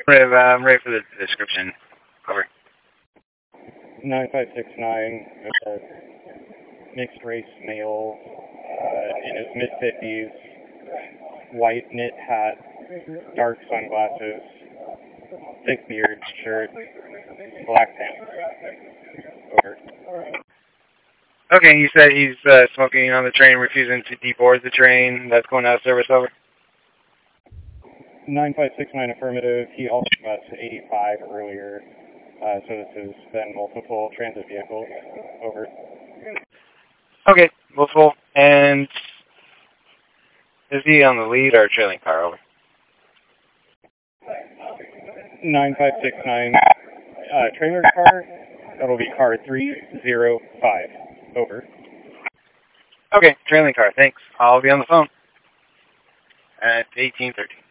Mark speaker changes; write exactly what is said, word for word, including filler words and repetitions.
Speaker 1: Ready, uh, I'm ready for the description. Over.
Speaker 2: nine five six nine, uh, mixed race male, uh, in his mid-fifties, white knit hat, dark sunglasses, thick beard, shirt, black pants. Over.
Speaker 1: Okay, you said he's uh, smoking on the train, refusing to deboard the train. That's going out of service. Over.
Speaker 2: nine five six nine affirmative. He also got to eighty-five earlier, uh, so this has been multiple transit vehicles. Over.
Speaker 1: Okay, multiple. And is he on the lead or trailing car? Over.
Speaker 2: nine five six nine, uh, trailer car. That'll be car three zero five. Over.
Speaker 1: Okay, trailing car. Thanks. I'll be on the phone at eighteen thirty.